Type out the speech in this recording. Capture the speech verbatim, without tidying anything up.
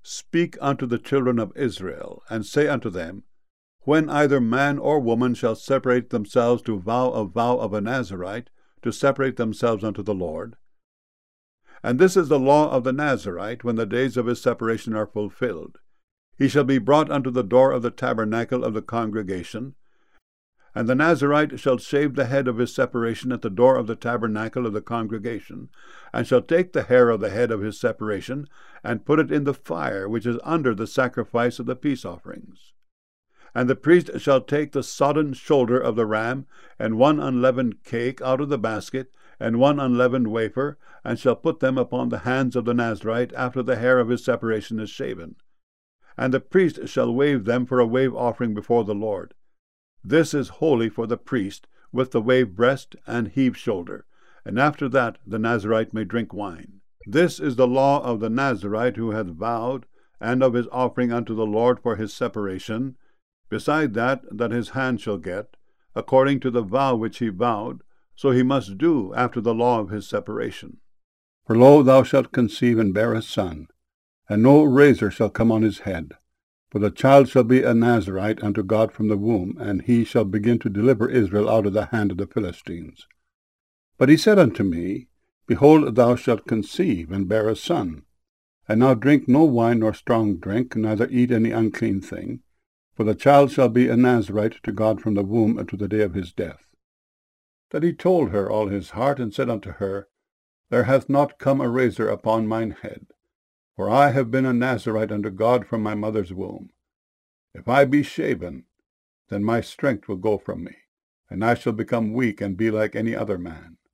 Speak unto the children of Israel, and say unto them, When either man or woman shall separate themselves to vow a vow of a Nazarite, to separate themselves unto the Lord, and this is the law of the Nazarite, when the days of his separation are fulfilled, he shall be brought unto the door of the tabernacle of the congregation, and the Nazarite shall shave the head of his separation at the door of the tabernacle of the congregation, and shall take the hair of the head of his separation, and put it in the fire which is under the sacrifice of the peace offerings. And the priest shall take the sodden shoulder of the ram, and one unleavened cake out of the basket, and one unleavened wafer, and shall put them upon the hands of the Nazarite after the hair of his separation is shaven. And the priest shall wave them for a wave offering before the Lord. This is holy for the priest, with the wave breast and heave shoulder, and after that the Nazarite may drink wine. This is the law of the Nazarite who hath vowed, and of his offering unto the Lord for his separation, beside that that his hand shall get, according to the vow which he vowed, so he must do after the law of his separation. For lo, thou shalt conceive and bear a son, and no razor shall come on his head. For the child shall be a Nazarite unto God from the womb, and he shall begin to deliver Israel out of the hand of the Philistines. But he said unto me, Behold, thou shalt conceive and bear a son, and now drink no wine nor strong drink, neither eat any unclean thing, for the child shall be a Nazarite to God from the womb unto the day of his death. That he told her all his heart, and said unto her, There hath not come a razor upon mine head, for I have been a Nazarite unto God from my mother's womb. If I be shaven, then my strength will go from me, and I shall become weak and be like any other man.